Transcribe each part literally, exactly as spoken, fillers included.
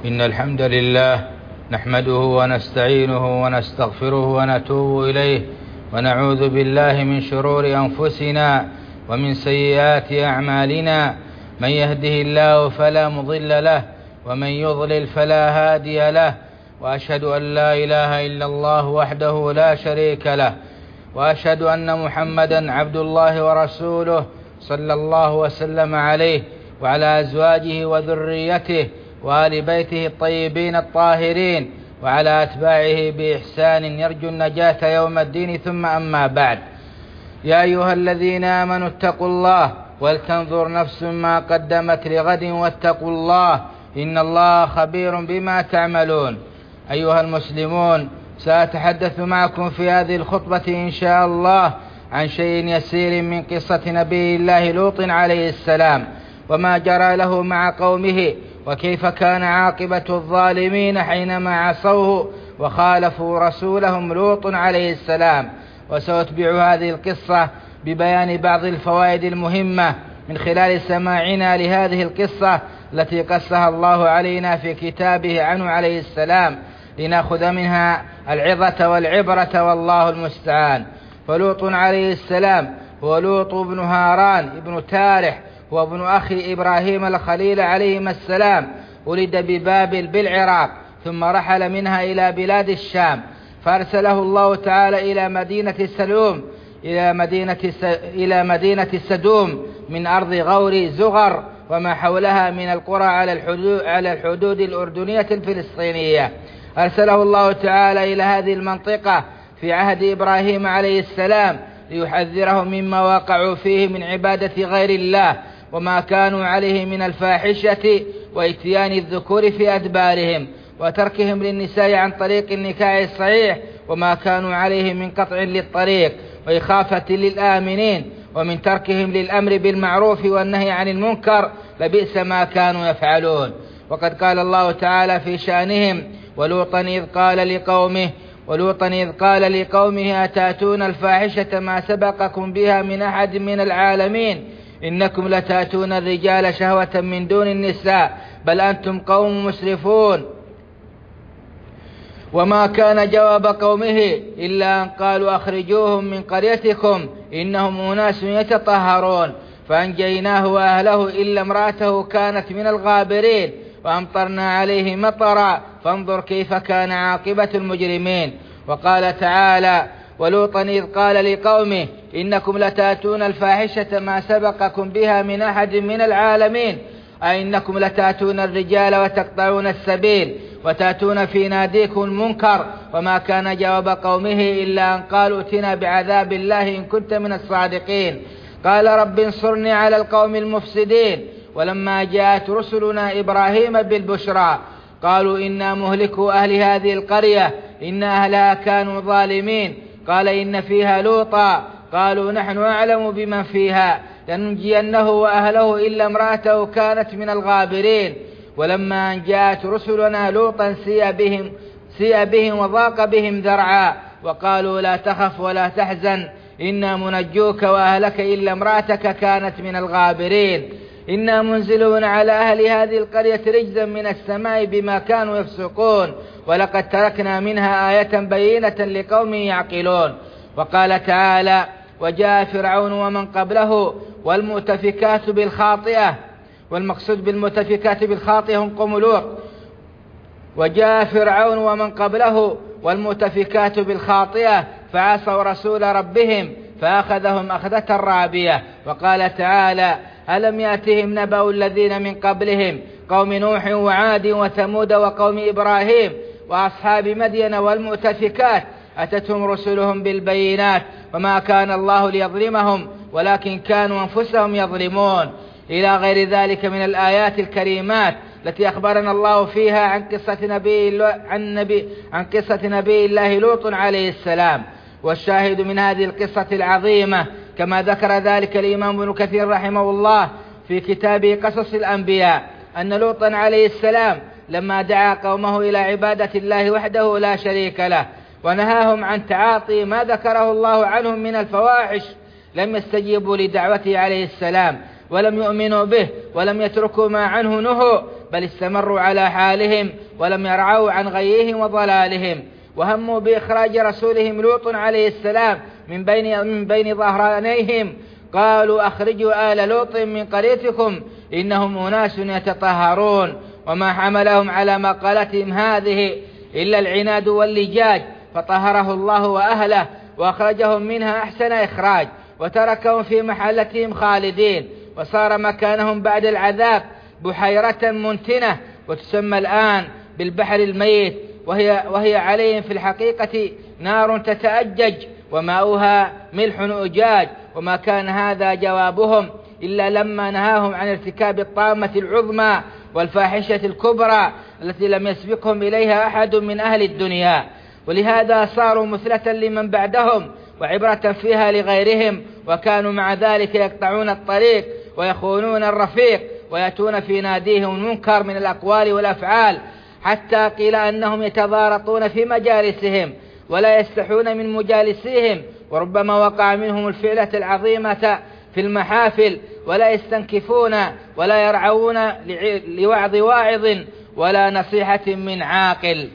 إن الحمد لله نحمده ونستعينه ونستغفره ونتوب إليه ونعوذ بالله من شرور أنفسنا ومن سيئات أعمالنا. من يهده الله فلا مضل له ومن يضلل فلا هادي له، وأشهد أن لا إله إلا الله وحده لا شريك له، وأشهد أن محمدا عبد الله ورسوله صلى الله وسلم عليه وعلى أزواجه وذريته وآل بيته الطيبين الطاهرين وعلى أتباعه بإحسان يرجو النجاة يوم الدين. ثم أما بعد، يا أيها الذين آمنوا اتقوا الله ولتنظر نفس ما قدمت لغد واتقوا الله إن الله خبير بما تعملون. أيها المسلمون، سأتحدث معكم في هذه الخطبة إن شاء الله عن شيء يسير من قصة نبي الله لوط عليه السلام وما جرى له مع قومه، وكيف كان عاقبة الظالمين حينما عصوه وخالفوا رسولهم لوط عليه السلام. وسأتبع هذه القصة ببيان بعض الفوائد المهمة من خلال سماعنا لهذه القصة التي قصها الله علينا في كتابه عنه عليه السلام، لنأخذ منها العظة والعبرة والله المستعان. فلوط عليه السلام هو لوط بن هاران ابن تارح، هو ابن أخي إبراهيم الخليل عليهما السلام. ولد ببابل بالعراق، ثم رحل منها إلى بلاد الشام، فأرسله الله تعالى إلى مدينة سلوم إلى مدينة إلى مدينة سدوم من أرض غور زغر وما حولها من القرى على الحدود على الحدود الأردنية الفلسطينية. أرسله الله تعالى إلى هذه المنطقة في عهد إبراهيم عليه السلام ليحذرهم مما وقعوا فيه من عبادة غير الله وما كانوا عليه من الفاحشة وإتيان الذكور في أدبارهم وتركهم للنساء عن طريق النكاح الصحيح وما كانوا عليه من قطع للطريق وإخافة للآمنين ومن تركهم للأمر بالمعروف والنهي عن المنكر، لبئس ما كانوا يفعلون. وقد قال الله تعالى في شأنهم: ولوطا إذ قال لقومه ولوطا إذ قال لقومه أتاتون الفاحشة ما سبقكم بها من أحد من العالمين إنكم لتاتون الرجال شهوة من دون النساء بل أنتم قوم مسرفون. وما كان جواب قومه إلا أن قالوا أخرجوهم من قريتكم إنهم أناس يتطهرون، فأنجيناه وأهله إلا امرأته كانت من الغابرين وأمطرنا عليه مطرا فانظر كيف كان عاقبة المجرمين. وقال تعالى: ولوطا إذ قال لقومه إنكم لتاتون الفاحشة ما سبقكم بها من أحد من العالمين أي إنكم لتاتون الرجال وتقطعون السبيل وتاتون في ناديكم المنكر. وما كان جواب قومه إلا أن قالوا ائتنا بعذاب الله إن كنت من الصادقين. قال رب انصرني على القوم المفسدين. ولما جاءت رسلنا إبراهيم بالبشرى قالوا إنا مهلكو أهل هذه القرية إن أهلها كانوا ظالمين. قال إن فيها لوطا قالوا نحن أعلم بمن فيها لننجينه وأهله إلا امرأته كانت من الغابرين. ولما أن جاءت رسلنا لوطا سيء بهم, سيء بهم وضاق بهم ذرعا وقالوا لا تخف ولا تحزن إنا منجوك وأهلك إلا امرأتك كانت من الغابرين. إنا منزلون على أهل هذه القرية رجزا من السماء بما كانوا يفسقون ولقد تركنا منها آية بينة لقوم يعقلون. وقال تعالى: وجاء فرعون ومن قبله والمؤتفكات بالخاطئة. والمقصود بالمؤتفكات بالخاطئة هم قوم لوط. وجاء فرعون ومن قبله والمؤتفكات بالخاطئة فعصوا رسول ربهم فأخذهم أخذة رابية. وقال تعالى: ألم يأتهم نبأ الذين من قبلهم قوم نوح وعاد وثمود وقوم إبراهيم وأصحاب مدين والمؤتفكات أتتهم رسلهم بالبينات وما كان الله ليظلمهم ولكن كانوا أنفسهم يظلمون، إلى غير ذلك من الآيات الكريمات التي أخبرنا الله فيها عن قصة نبي عن نبي عن قصة نبي الله لوط عليه السلام. والشاهد من هذه القصة العظيمة كما ذكر ذلك الإمام ابن كثير رحمه الله في كتابه قصص الأنبياء أن لوطا عليه السلام لما دعا قومه إلى عبادة الله وحده لا شريك له ونهاهم عن تعاطي ما ذكره الله عنهم من الفواحش لم يستجيبوا لدعوته عليه السلام، ولم يؤمنوا به ولم يتركوا ما عنه نهوا، بل استمروا على حالهم ولم يرعوا عن غيهم وضلالهم، وهموا بإخراج رسولهم لوط عليه السلام من بين, من بين ظهرانيهم. قالوا أخرجوا آل لوط من قريتكم إنهم أناس يتطهرون. وما حملهم على مقالتهم هذه إلا العناد واللجاج، فطهره الله وأهله وأخرجهم منها أحسن إخراج، وتركهم في محلتهم خالدين، وصار مكانهم بعد العذاب بحيرة منتنة، وتسمى الآن بالبحر الميت، وهي, وهي عليهم في الحقيقة نار تتأجج وماؤها ملح أجاج. وما كان هذا جوابهم إلا لما نهاهم عن ارتكاب الطامة العظمى والفاحشة الكبرى التي لم يسبقهم إليها أحد من أهل الدنيا، ولهذا صاروا مثلة لمن بعدهم وعبرة فيها لغيرهم، وكانوا مع ذلك يقطعون الطريق ويخونون الرفيق ويأتون في ناديهم المنكر من الأقوال والأفعال، حتى قيل أنهم يتضارطون في مجالسهم ولا يستحون من مجالسيهم، وربما وقع منهم الفعلة العظيمة في المحافل ولا يستنكفون ولا يرعون لوعظ واعظ ولا نصيحة من عاقل،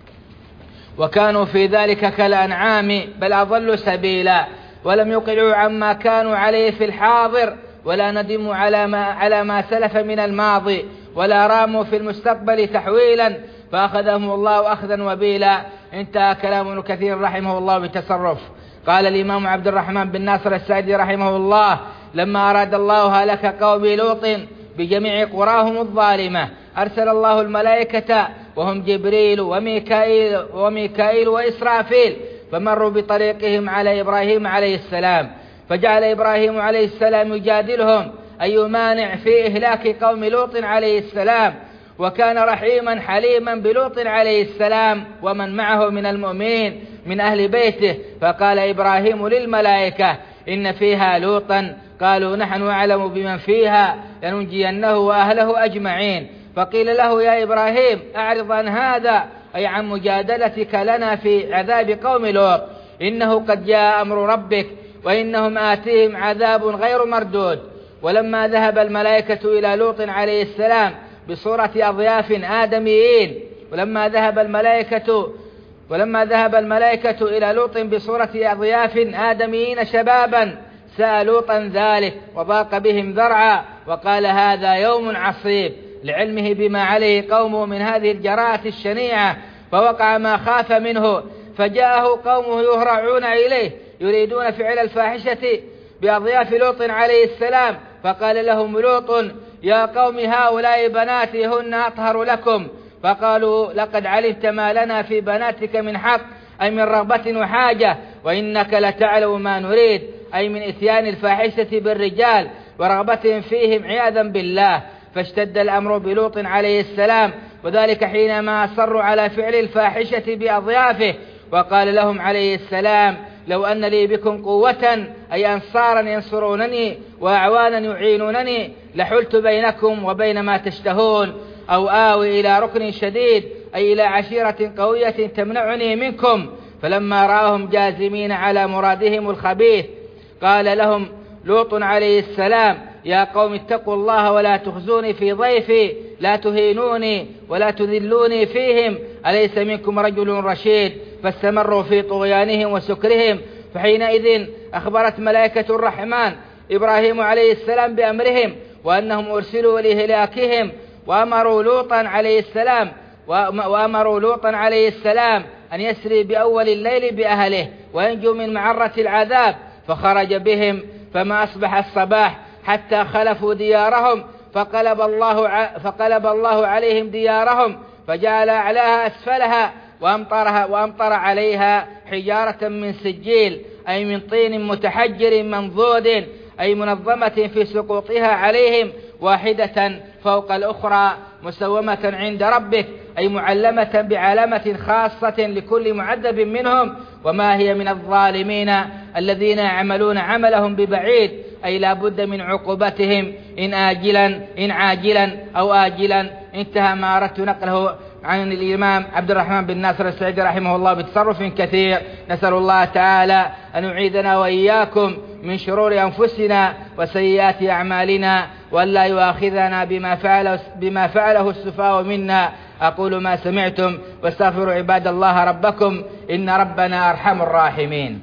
وكانوا في ذلك كالأنعام بل أضلوا سبيلا، ولم يقلعوا عما كانوا عليه في الحاضر ولا ندموا على ما, على ما سلف من الماضي ولا راموا في المستقبل تحويلا، فأخذهم الله أخذا وبيلا. انتهى كلام ابن كثير رحمه الله بتصرف. قال الإمام عبد الرحمن بن ناصر السعدي رحمه الله: لما أراد الله هلك قوم لوط بجميع قراهم الظالمة أرسل الله الملائكة وهم جبريل وميكائيل, وميكائيل وإسرافيل، فمروا بطريقهم على إبراهيم عليه السلام، فجعل إبراهيم عليه السلام يجادلهم أي مانع في إهلاك قوم لوط عليه السلام، وكان رحيما حليما بلوط عليه السلام ومن معه من المؤمنين من أهل بيته. فقال إبراهيم للملائكة: إن فيها لوطا، قالوا: نحن أعلم بمن فيها، لننجينه وأهله أجمعين. فقيل له: يا إبراهيم أعرض عن هذا، أي عن مجادلتك لنا في عذاب قوم لوط، إنه قد جاء أمر ربك وإنهم آتيهم عذاب غير مردود. ولما ذهب الملائكة إلى لوط عليه السلام بصورة أضياف آدميين ولما ذهب الملائكة ولما ذهب الملائكة إلى لوط بصورة أضياف آدميين شبابا سأل لوطا ذلك وضاق بهم ذرعا، وقال: هذا يوم عصيب، لعلمه بما عليه قومه من هذه الجراءة الشنيعة، فوقع ما خاف منه، فجاءه قومه يهرعون إليه يريدون فعل الفاحشة بأضياف لوط عليه السلام، فقال لهم لوط: يا قوم هؤلاء بناتي هن أطهر لكم. فقالوا: لقد علمت ما لنا في بناتك من حق، أي من رغبة وحاجة، وإنك لتعلم ما نريد، أي من إتيان الفاحشة بالرجال ورغبتهم فيهم عياذا بالله. فاشتد الأمر بلوط عليه السلام، وذلك حينما أصروا على فعل الفاحشة بأضيافه، وقال لهم عليه السلام: لو أن لي بكم قوة، أي أنصارا ينصرونني وأعوانا يعينونني، لحلت بينكم وبين ما تشتهون، أو آوي إلى ركن شديد، أي إلى عشيرة قوية تمنعني منكم. فلما رأهم جازمين على مرادهم الخبيث قال لهم لوط عليه السلام: يا قوم اتقوا الله ولا تخزوني في ضيفي، لا تهينوني ولا تذلوني فيهم، أليس منكم رجل رشيد؟ فاستمروا في طغيانهم وسكرهم. فحينئذ أخبرت ملائكة الرحمن إبراهيم عليه السلام بأمرهم وأنهم أرسلوا لإهلاكهم، وأمروا لوطا عليه السلام وأمروا لوطا عليه السلام أن يسري بأول الليل بأهله وينجو من معرة العذاب، فخرج بهم، فما أصبح الصباح حتى خلفوا ديارهم، فقلب الله ع... فقلب الله عليهم ديارهم، فجعل أعلاها أسفلها، وأمطرها وأمطر عليها حجارة من سجيل، أي من طين متحجر منضود، أي منظمة في سقوطها عليهم واحدة فوق الأخرى، مسومة عند ربك، أي معلمة بعلامة خاصة لكل معذب منهم. وما هي من الظالمين الذين يعملون عملهم ببعيد، أي لا بد من عقوبتهم إن آجلا إن عاجلا أو آجلا. انتهى ما أردت نقله عن الإمام عبد الرحمن بن ناصر السعدي رحمه الله بتصرف كثير. نسأل الله تعالى أن يعيذنا وإياكم من شرور أنفسنا وسيئات أعمالنا، وأن لا يؤاخذنا بما فعله, بما فعله السفهاء منا. أقول ما سمعتم واستغفروا عباد الله ربكم، إن ربنا أرحم الراحمين.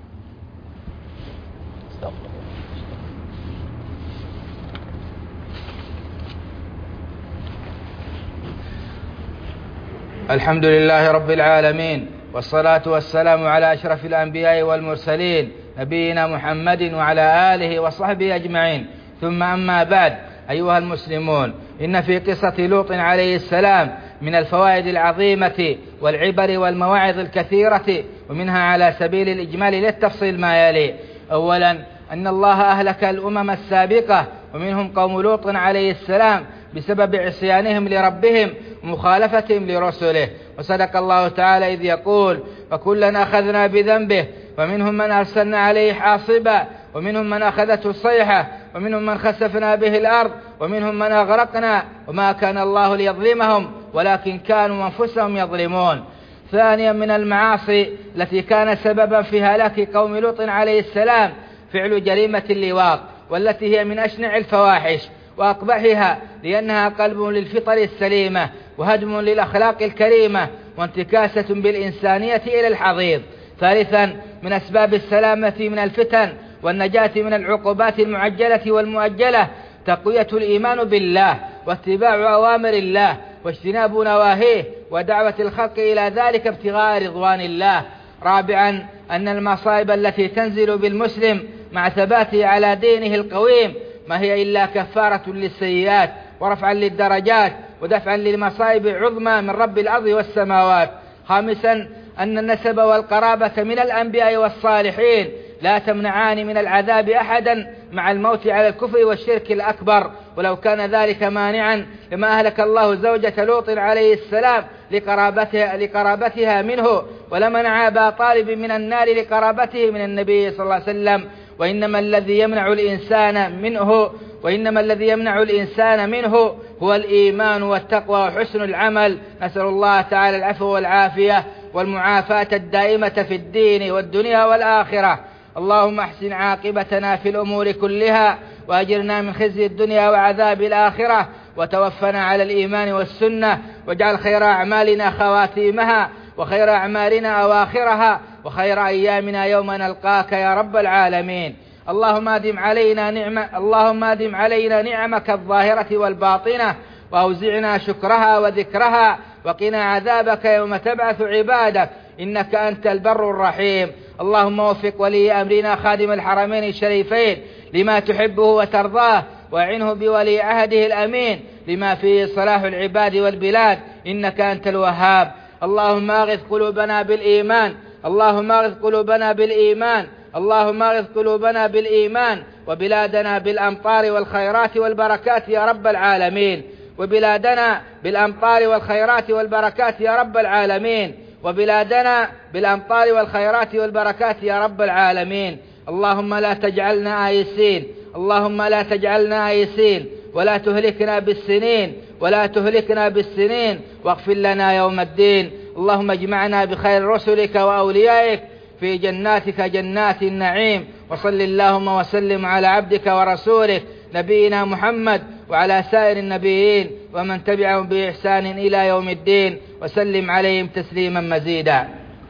الحمد لله رب العالمين، والصلاة والسلام على أشرف الأنبياء والمرسلين نبينا محمد وعلى آله وصحبه أجمعين، ثم أما بعد. أيها المسلمون، إن في قصة لوط عليه السلام من الفوائد العظيمة والعبر والمواعظ الكثيرة، ومنها على سبيل الإجمال للتفصيل ما يلي. أولا، أن الله أهلك الأمم السابقة ومنهم قوم لوط عليه السلام بسبب عصيانهم لربهم ومخالفتهم لرسله، وصدق الله تعالى إذ يقول: فكلا أخذنا بذنبه ومنهم من أرسلنا عليه حاصبا ومنهم من أخذته الصيحة ومنهم من خسفنا به الأرض ومنهم من أغرقنا وما كان الله ليظلمهم ولكن كانوا أنفسهم يظلمون. ثانيا، من المعاصي التي كان سببا في هلاك قوم لوط عليه السلام فعل جريمة اللواط، والتي هي من أشنع الفواحش وأقبحها، لأنها قلب للفطر السليمة وهدم للأخلاق الكريمة وانتكاسة بالإنسانية إلى الحضيض. ثالثا، من أسباب السلامة من الفتن والنجاة من العقوبات المعجلة والمؤجلة تقوية الإيمان بالله واتباع أوامر الله واجتناب نواهيه ودعوة الخلق إلى ذلك ابتغاء رضوان الله. رابعا، أن المصائب التي تنزل بالمسلم مع ثباته على دينه القويم ما هي إلا كفارة للسيئات ورفعا للدرجات ودفعا للمصائب عظمى من رب الأرض والسماوات. خامسا، أن النسب والقرابة من الأنبياء والصالحين لا تمنعان من العذاب أحدا مع الموت على الكفر والشرك الأكبر، ولو كان ذلك مانعا لما أهلك الله زوجة لوط عليه السلام لقرابتها, لقرابتها منه، ولمنع أبا طالب من النار لقرابته من النبي صلى الله عليه وسلم. وإنما الذي يمنع الإنسان منه وإنما الذي يمنع الإنسان منه هو الإيمان والتقوى وحسن العمل. نسأل الله تعالى العفو والعافية والمعافاة الدائمة في الدين والدنيا والآخرة. اللهم احسن عاقبتنا في الأمور كلها وأجرنا من خزي الدنيا وعذاب الآخرة، وتوفنا على الإيمان والسنة، واجعل خير أعمالنا خواتيمها وخير أعمالنا أواخرها وخير أيامنا يوم نلقاك يا رب العالمين. اللهم أدم علينا نعمة اللهم أدم علينا نعمك الظاهرة والباطنة، وأوزعنا شكرها وذكرها، وقنا عذابك يوم تبعث عبادك، إنك أنت البر الرحيم. اللهم وفق ولي أمرنا خادم الحرمين الشريفين لما تحبه وترضاه، وأعنه بولي عهده الأمين لما فيه صلاح العباد والبلاد، إنك أنت الوهاب. اللهم أغث قلوبنا بالإيمان اللهم أغث قلوبنا بالإيمان اللهم أغث قلوبنا بالإيمان وبلادنا بالأمطار والخيرات والبركات يا رب العالمين وبلادنا بالأمطار والخيرات والبركات يا رب العالمين وبلادنا بالأمطار والخيرات والبركات يا رب العالمين. اللهم لا تجعلنا آيسين اللهم لا تجعلنا آيسين ولا تهلكنا بالسنين ولا تهلكنا بالسنين واغفر لنا يوم الدين. اللهم اجمعنا بخير رسلك وأوليائك في جناتك جنات النعيم، وصل اللهم وسلم على عبدك ورسولك نبينا محمد وعلى سائر النبيين ومن تبعهم بإحسان إلى يوم الدين، وسلم عليهم تسليما مزيدا.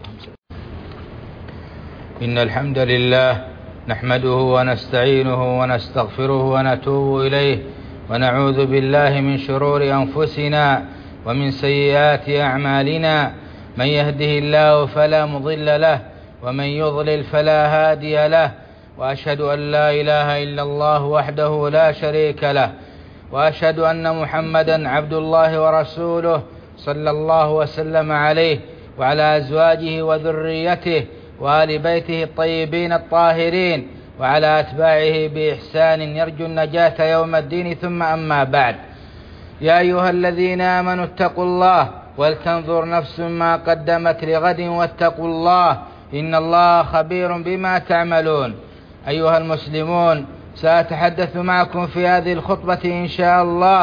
إن الحمد لله نحمده ونستعينه ونستغفره ونتوب إليه، ونعوذ بالله من شرور أنفسنا ومن سيئات أعمالنا، من يهده الله فلا مضل له ومن يضلل فلا هادي له، وأشهد أن لا إله إلا الله وحده لا شريك له، وأشهد أن محمدا عبد الله ورسوله صلى الله وسلم عليه وعلى أزواجه وذريته وآل بيته الطيبين الطاهرين وعلى أتباعه بإحسان يرجو النجاة يوم الدين. ثم أما بعد، يا أيها الذين آمنوا اتقوا الله ولتنظر نفس ما قدمت لغد واتقوا الله إن الله خبير بما تعملون. أيها المسلمون، سأتحدث معكم في هذه الخطبة إن شاء الله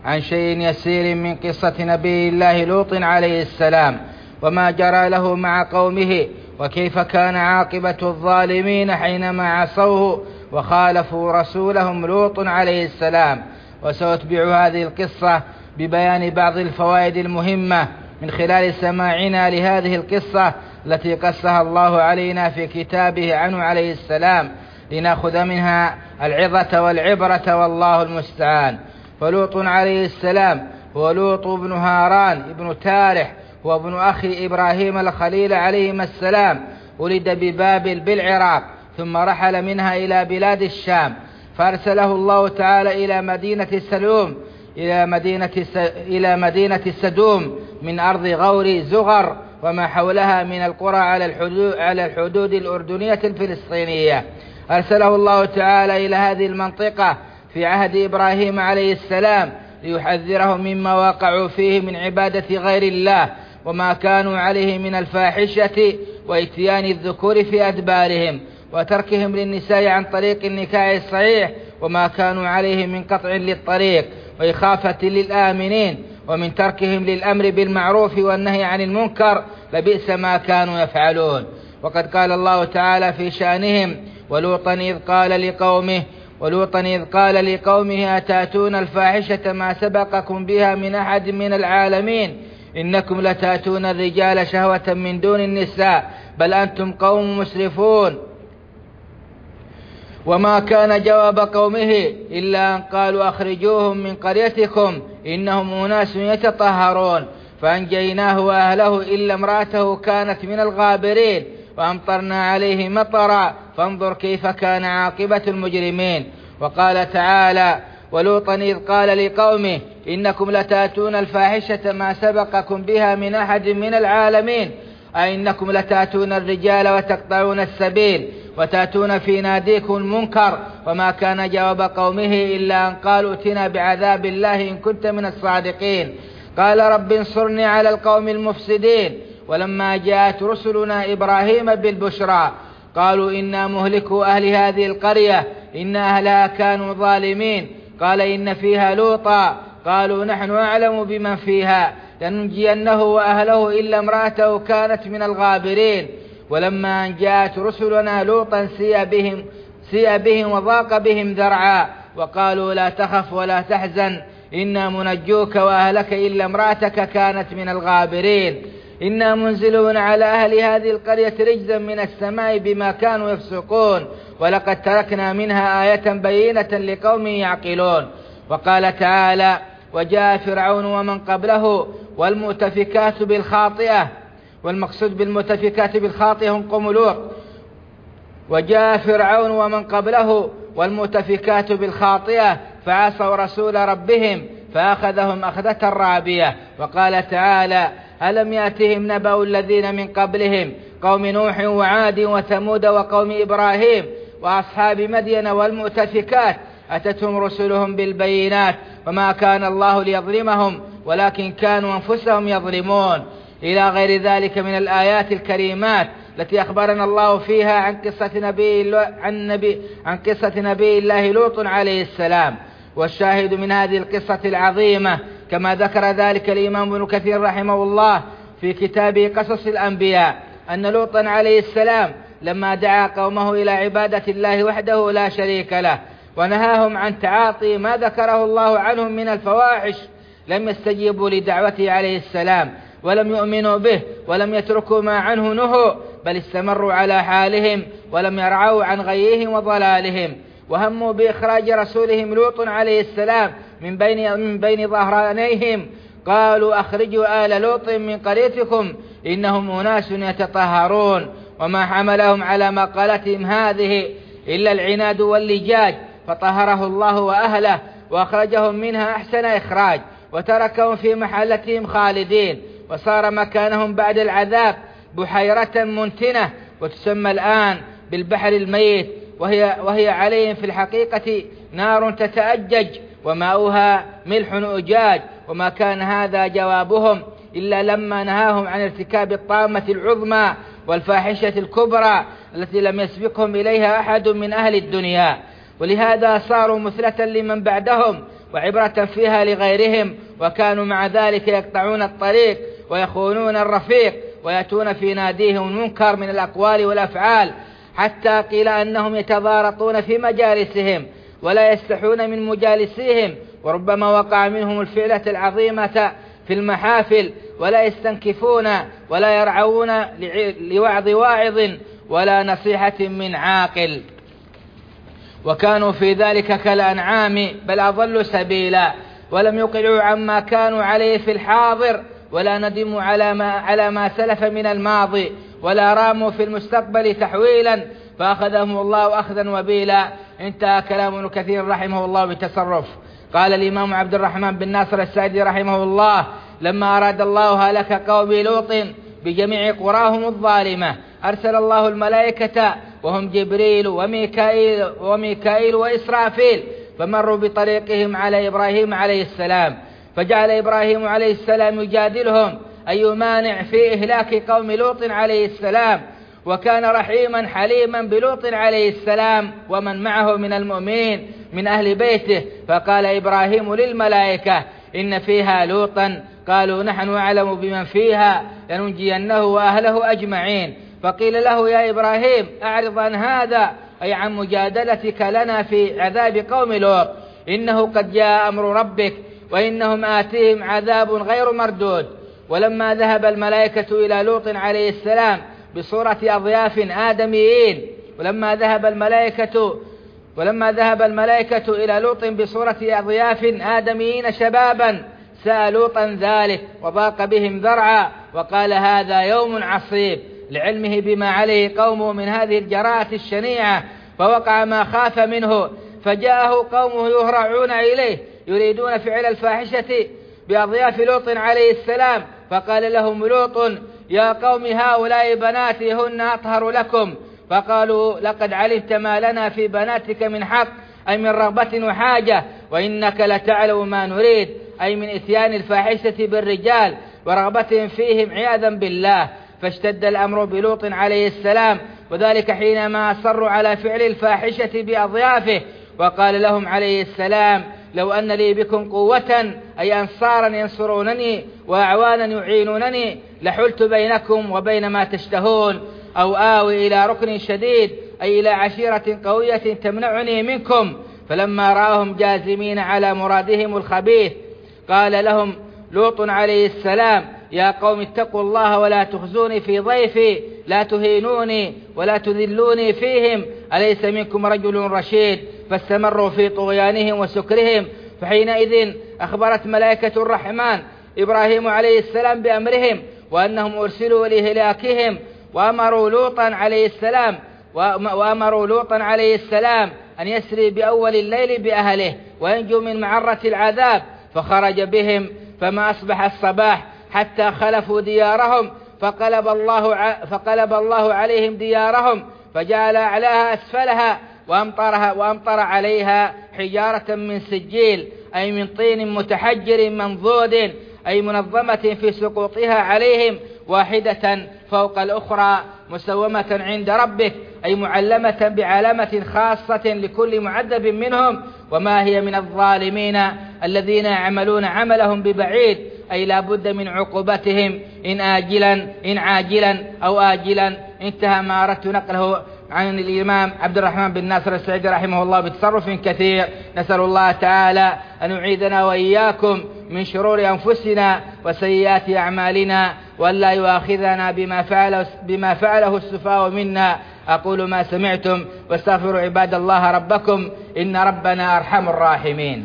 عن شيء يسير من قصة نبي الله لوط عليه السلام وما جرى له مع قومه، وكيف كان عاقبة الظالمين حينما عصوه وخالفوا رسولهم لوط عليه السلام. وسأتبع هذه القصة ببيان بعض الفوائد المهمة من خلال سماعنا لهذه القصة التي قصها الله علينا في كتابه عنه عليه السلام، لنأخذ منها العظة والعبرة، والله المستعان. فلوط عليه السلام هو لوط بن هاران ابن تارح، هو ابن أخي إبراهيم الخليل عليهما السلام، ولد ببابل بالعراق، ثم رحل منها إلى بلاد الشام، فأرسله الله تعالى إلى مدينة سلوم إلى مدينة إلى مدينة سدوم من أرض غور زغر وما حولها من القرى على الحدود على الحدود الأردنية الفلسطينية. أرسله الله تعالى إلى هذه المنطقة في عهد إبراهيم عليه السلام ليحذرهم مما وقعوا فيه من عبادة غير الله، وما كانوا عليه من الفاحشة وإتيان الذكور في أدبارهم، وتركهم للنساء عن طريق النكاح الصحيح، وما كانوا عليه من قطع للطريق وإخافة للآمنين، ومن تركهم للأمر بالمعروف والنهي عن المنكر، لبئس ما كانوا يفعلون. وقد قال الله تعالى في شأنهم: ولوطا إذ قال لقومه ولوطا إذ قال لقومه أتاتون الفاحشة ما سبقكم بها من أحد من العالمين إنكم لتاتون الرجال شهوة من دون النساء بل أنتم قوم مسرفون. وما كان جواب قومه إلا أن قالوا أخرجوهم من قريتكم إنهم أناس يتطهرون، فأنجيناه وأهله إلا امرأته كانت من الغابرين، وأمطرنا عليه مطرا فانظر كيف كان عاقبة المجرمين. وقال تعالى: ولوطا إذ قال لقومه إنكم لتاتون الفاحشة ما سبقكم بها من أحد من العالمين، أي إنكم لتاتون الرجال وتقطعون السبيل وتاتون في ناديكم المنكر. وما كان جواب قومه إلا أن قالوا ائتنا بعذاب الله إن كنت من الصادقين. قال رب انصرني على القوم المفسدين. ولما جاءت رسلنا إبراهيم بالبشرى قالوا إنا مهلكو أهل هذه القرية إن أهلها كانوا ظالمين. قال إن فيها لوطا قالوا نحن أعلم بمن فيها لننجينه وأهله إلا امرأته كانت من الغابرين. ولما أن جاءت رسلنا لوطا سيء بهم, سيء بهم وضاق بهم ذرعا وقالوا لا تخف ولا تحزن إنا منجوك وأهلك إلا امرأتك كانت من الغابرين. إنا منزلون على أهل هذه القرية رجزا من السماء بما كانوا يفسقون ولقد تركنا منها آية بينة لقوم يعقلون. وقال تعالى: وجاء فرعون ومن قبله والمؤتفكات بالخاطئة. والمقصود بالمؤتفكات بالخاطئة هم قوم لوط. وجاء فرعون ومن قبله والمؤتفكات بالخاطئة فعصوا رسول ربهم فأخذهم أخذة رابية. وقال تعالى: ألم يأتهم نبأ الذين من قبلهم قوم نوح وعاد وثمود وقوم إبراهيم وأصحاب مدين والمؤتفكات أتتهم رسلهم بالبينات وما كان الله ليظلمهم ولكن كانوا أنفسهم يظلمون، إلى غير ذلك من الآيات الكريمات التي أخبرنا الله فيها عن قصة نبي عن نبي عن قصة نبي الله لوط عليه السلام. والشاهد من هذه القصة العظيمة كما ذكر ذلك الإمام ابن كثير رحمه الله في كتابه قصص الأنبياء أن لوطا عليه السلام لما دعا قومه إلى عبادة الله وحده لا شريك له ونهاهم عن تعاطي ما ذكره الله عنهم من الفواحش لم يستجيبوا لدعوته عليه السلام ولم يؤمنوا به ولم يتركوا ما عنه نهوا، بل استمروا على حالهم ولم يرعوا عن غيهم وضلالهم، وهموا بإخراج رسولهم لوط عليه السلام من بين من بين ظهرانيهم. قالوا أخرجوا آل لوط من قريتكم إنهم أناس يتطهرون. وما حملهم على مقالتهم هذه إلا العناد واللجاج، فطهره الله وأهله وأخرجهم منها أحسن إخراج وتركهم في محلتهم خالدين، وصار مكانهم بعد العذاب بحيرة منتنة وتسمى الآن بالبحر الميت، وهي, وهي عليهم في الحقيقة نار تتأجج وماؤها ملح أجاج. وما كان هذا جوابهم إلا لما نهاهم عن ارتكاب الطامة العظمى والفاحشة الكبرى التي لم يسبقهم إليها أحد من أهل الدنيا، ولهذا صاروا مثلة لمن بعدهم وعبرة فيها لغيرهم، وكانوا مع ذلك يقطعون الطريق ويخونون الرفيق ويأتون في ناديهم المنكر من الأقوال والأفعال، حتى قيل أنهم يتضارطون في مجالسهم ولا يستحون من مجالسيهم، وربما وقع منهم الفعلة العظيمة في المحافل ولا يستنكفون ولا يرعون لوعظ واعظ ولا نصيحة من عاقل، وكانوا في ذلك كالأنعام بل أضلوا سبيلا، ولم يقلعوا عما كانوا عليه في الحاضر ولا ندموا على ما, على ما سلف من الماضي ولا راموا في المستقبل تحويلا فأخذهم الله أخذا وبيلا. انتهى كلام ابن كثير رحمه الله بتصرف. قال الإمام عبد الرحمن بن ناصر السعدي رحمه الله: لما أراد الله هلك قوم لوط بجميع قراهم الظالمة أرسل الله الملائكة وهم جبريل وميكائيل, وميكائيل وإسرافيل، فمروا بطريقهم على إبراهيم عليه السلام، فجعل إبراهيم عليه السلام يجادلهم أي مانع في إهلاك قوم لوط عليه السلام، وكان رحيما حليما بلوط عليه السلام ومن معه من المؤمنين من أهل بيته. فقال إبراهيم للملائكة: إن فيها لوطا، قالوا: نحن أعلم بمن فيها، لننجينه وأهله أجمعين. فقيل له: يا إبراهيم أعرض عن هذا، أي عن مجادلتك لنا في عذاب قوم لوط، إنه قد جاء أمر ربك وإنهم آتيهم عذاب غير مردود. ولما ذهب الملائكة إلى لوط عليه السلام بصورة أضياف آدميين ولما ذهب الملائكة ولما ذهب الملائكة إلى لوط بصورة أضياف آدميين شبابا سأل لوطا ذلك وضاق بهم ذرعا، وقال: هذا يوم عصيب، لعلمه بما عليه قومه من هذه الجراءة الشنيعة، فوقع ما خاف منه، فجاءه قومه يهرعون إليه يريدون فعل الفاحشة بأضياف لوط عليه السلام، فقال لهم لوط: يا قوم هؤلاء بناتي هن أطهر لكم. فقالوا: لقد علمت ما لنا في بناتك من حق، أي من رغبة وحاجة، وإنك لتعلم ما نريد، أي من إتيان الفاحشة بالرجال ورغبة فيهم عياذا بالله. فاشتد الأمر بلوط عليه السلام، وذلك حينما أصروا على فعل الفاحشة بأضيافه، وقال لهم عليه السلام: لو أن لي بكم قوة، أي أنصارا ينصرونني وأعوانا يعينونني، لحلت بينكم وبين ما تشتهون، أو آوي إلى ركن شديد، أي إلى عشيرة قوية تمنعني منكم. فلما رأهم جازمين على مرادهم الخبيث قال لهم لوط عليه السلام: يا قوم اتقوا الله ولا تخزوني في ضيفي، لا تهينوني ولا تذلوني فيهم، أليس منكم رجل رشيد؟ فاستمروا في طغيانهم وسكرهم. فحينئذ أخبرت ملائكة الرحمن إبراهيم عليه السلام بأمرهم وأنهم أرسلوا لإهلاكهم، وأمروا لوطا عليه السلام وأمروا لوطا عليه السلام أن يسري بأول الليل بأهله وينجو من معرة العذاب، فخرج بهم، فما أصبح الصباح حتى خلفوا ديارهم، فقلب الله فقلب الله عليهم ديارهم، فجعل أعلاها أسفلها، وأمطرها وأمطر عليها حجارة من سجيل، أي من طين متحجر منضود، أي منظمة في سقوطها عليهم واحدة فوق الأخرى، مسومة عند ربك، أي معلمة بعلامة خاصة لكل معذب منهم، وما هي من الظالمين الذين يعملون عملهم ببعيد، أي لا بد من عقوبتهم إن آجلا إن عاجلا أو آجلا. انتهى ما أردت نقله عن الإمام عبد الرحمن بن ناصر السعدي رحمه الله بتصرف كثير. نسأل الله تعالى أن يعيذنا وإياكم من شرور أنفسنا وسيئات أعمالنا، وأن لا يؤاخذنا بما فعله, بما فعله السفهاء منا. أقول ما سمعتم، واستغفروا عباد الله ربكم، إن ربنا أرحم الراحمين.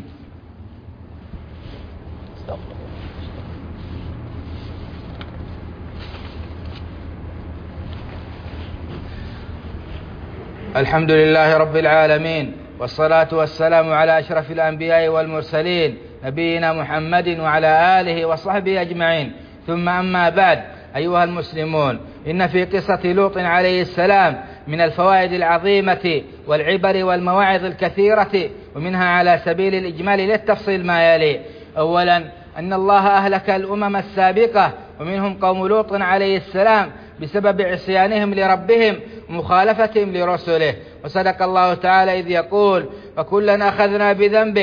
الحمد لله رب العالمين، والصلاة والسلام على أشرف الأنبياء والمرسلين، نبينا محمد وعلى آله وصحبه أجمعين. ثم أما بعد، أيها المسلمون، إن في قصة لوط عليه السلام من الفوائد العظيمة والعبر والمواعظ الكثيرة، ومنها على سبيل الإجمال للتفصيل ما يلي. أولا، أن الله أهلك الأمم السابقة ومنهم قوم لوط عليه السلام بسبب عصيانهم لربهم ومخالفتهم لرسله، وصدق الله تعالى إذ يقول: فكلا أخذنا بذنبه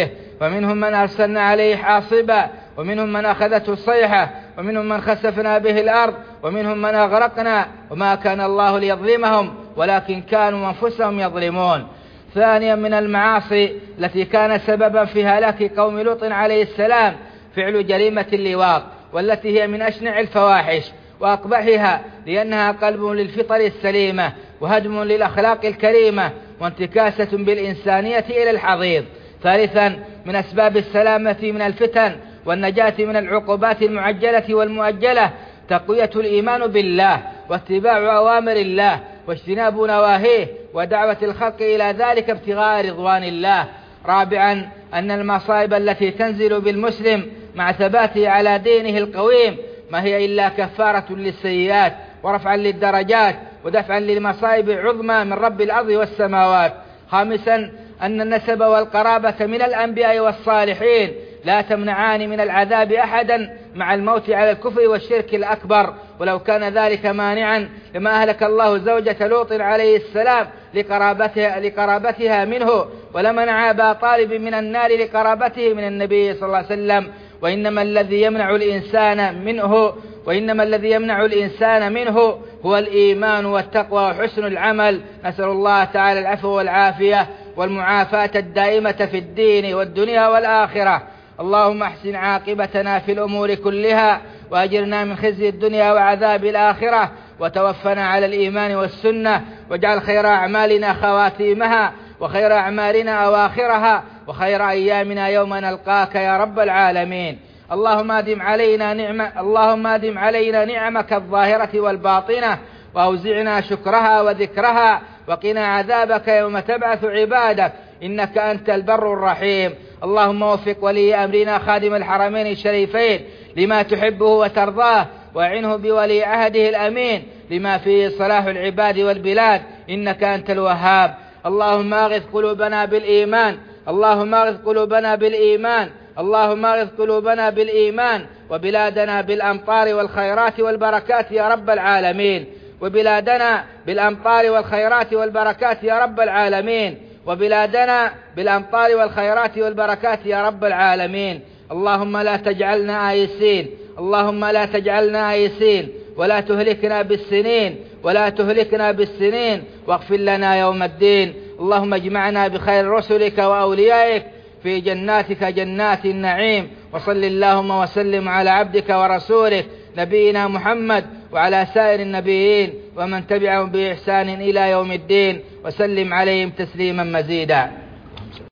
فمنهم من أرسلنا عليه حاصبا، ومنهم من أخذته الصيحة، ومنهم من خسفنا به الأرض، ومنهم من أغرقنا، وما كان الله ليظلمهم ولكن كانوا أنفسهم يظلمون. ثانيا من المعاصي التي كان سببا في هلاك قوم لوط عليه السلام فعل جريمة اللواط، والتي هي من أشنع الفواحش وأقبحها، لأنها قلب للفطر السليمة وهدم للأخلاق الكريمة وانتكاسة بالإنسانية إلى الحضيض. ثالثا من أسباب السلامة من الفتن والنجاة من العقوبات المعجلة والمؤجلة تقوية الإيمان بالله واتباع أوامر الله واجتناب نواهيه ودعوة الخلق إلى ذلك ابتغاء رضوان الله. رابعا أن المصائب التي تنزل بالمسلم مع ثباته على دينه القويم ما هي إلا كفارة للسيئات ورفعا للدرجات ودفعا للمصائب عظمى من رب الأرض والسماوات. خامسا أن النسب والقرابة من الأنبياء والصالحين لا تمنعان من العذاب أحدا مع الموت على الكفر والشرك الأكبر، ولو كان ذلك مانعا لما أهلك الله زوجة لوط عليه السلام لقرابتها, لقرابتها منه، ولمنع أبا طالب من النار لقرابته من النبي صلى الله عليه وسلم. وإنما الذي يمنع الإنسان منه وإنما الذي يمنع الإنسان منه هو الإيمان والتقوى وحسن العمل. نسأل الله تعالى العفو والعافية والمعافاة الدائمة في الدين والدنيا والآخرة. اللهم احسن عاقبتنا في الأمور كلها وأجرنا من خزي الدنيا وعذاب الآخرة، وتوفنا على الإيمان والسنة، واجعل خير أعمالنا خواتيمها وخير أعمالنا أواخرها وخير أيامنا يوم نلقاك يا رب العالمين. اللهم أدم علينا نعمة اللهم أدم علينا نعمك الظاهرة والباطنة وأوزعنا شكرها وذكرها، وقنا عذابك يوم تبعث عبادك إنك أنت البر الرحيم. اللهم وفق ولي أمرنا خادم الحرمين الشريفين لما تحبه وترضاه، وأعنه بولي عهده الأمين لما فيه صلاح العباد والبلاد إنك أنت الوهاب. اللهم أغث قلوبنا بالإيمان اللهم أغث قلوبنا بالإيمان اللهم أغث قلوبنا بالإيمان وبلادنا بالأمطار والخيرات والبركات يا رب العالمين وبلادنا بالأمطار والخيرات والبركات يا رب العالمين وبلادنا بالأمطار والخيرات والبركات يا رب العالمين. اللهم لا تجعلنا آيسين اللهم لا تجعلنا آيسين ولا تهلكنا بالسنين ولا تهلكنا بالسنين واغفر لنا يوم الدين. اللهم اجمعنا بخير رسلك وأوليائك في جناتك جنات النعيم، وصل اللهم وسلم على عبدك ورسولك نبينا محمد وعلى سائر النبيين ومن تبعهم بإحسان إلى يوم الدين، وسلم عليهم تسليما مزيدا.